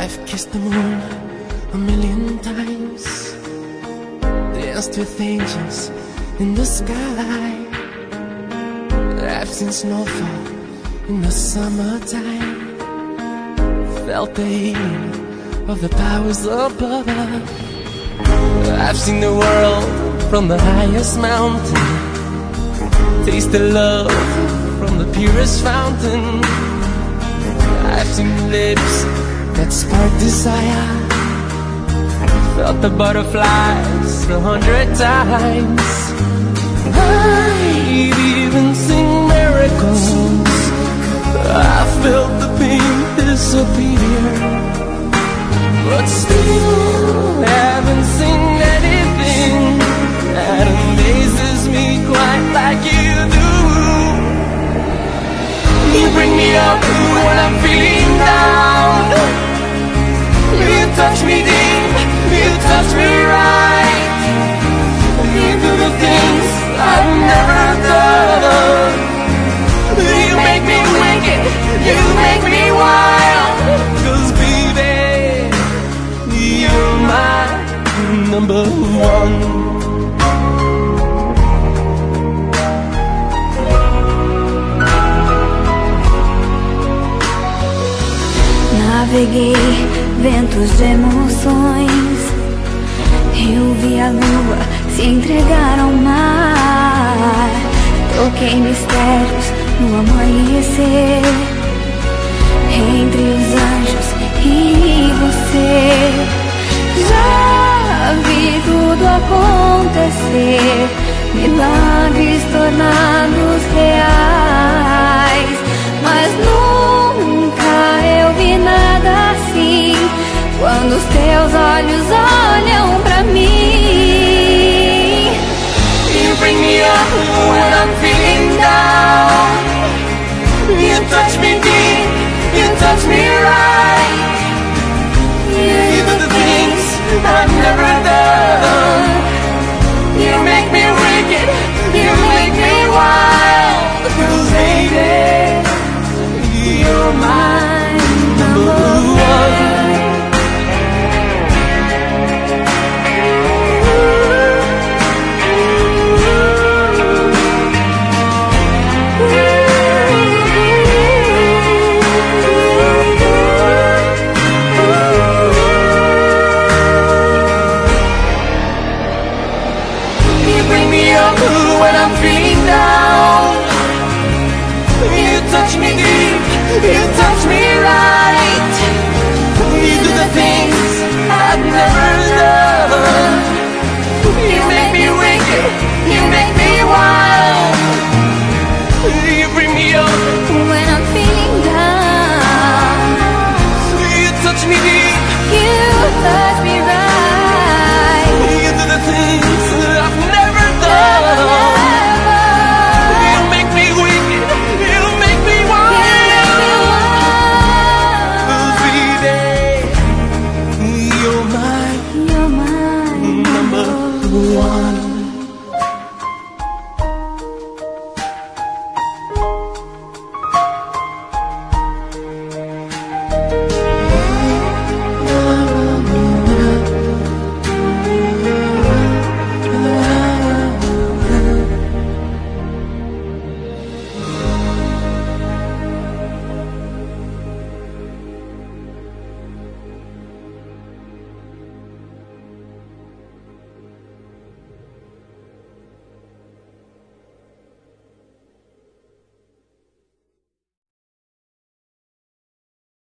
I've kissed the moon a million times, danced with angels in the sky. I've seen snowfall in the summertime, felt the healing of the powers above. I've seen the world from the highest mountain, tasted love from the purest fountain. I've seen lips that spark desire, felt the butterflies 100 times. I've even seen miracles, I felt the pain disappear, but still haven't seen anything that amazes me quite like you do. You bring me up when I'm feeling down, you touch me deep, you touch me right, you do the things I've never done. You make me wicked, you make me wild, 'cause baby, you're my number one. Naveguei ventos de emoções, eu vi a lua se entregar ao mar, toquei mistérios no amanhecer, entre os anjos e você. Já vi tudo acontecer, milagres tornados reais, mas nunca eu vi nada assim, quando os teus olhos olham pra mim. You bring me up when I'm feeling down, you touch me deep, you touch me right, you do the things I've never done. You make me wicked, you make me wild, 'cause baby, you're my number one. When I'm feeling down, you touch me deep, you touch me right, you do the things I've never done. You make me wicked, you make me wild, you bring me up when I'm feeling